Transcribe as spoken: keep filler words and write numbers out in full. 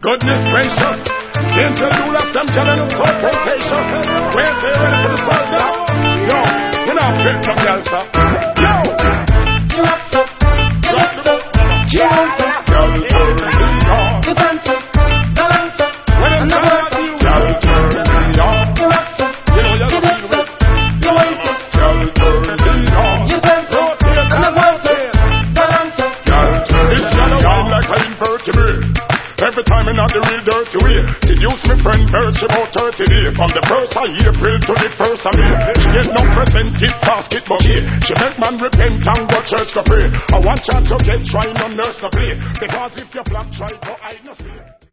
Goodness gracious, angel you left them telling them so temptations. Wait till you're ready for the salsa. Yo, you know I'm getting from girl, sir. Yo, You rock so, you rock so, you want so, girl, turn me on. you dance so, balance so, When I'm and the telling work so. you, girl, turn me on. You rock so, You know you're you dance so, you want so, girl, turn me on. you dance so, and the work so, balance so. Girl, turn me on like an invertebrate. Every time in the real dirty way. Seduce me friend Bird, she about thirty days. From the first of April to the first of May. She get no present, gift basket bouquet. She make man repent and go church to pray. I want chance to get trying on nurse to play. Because if you flop, try go hide no stay.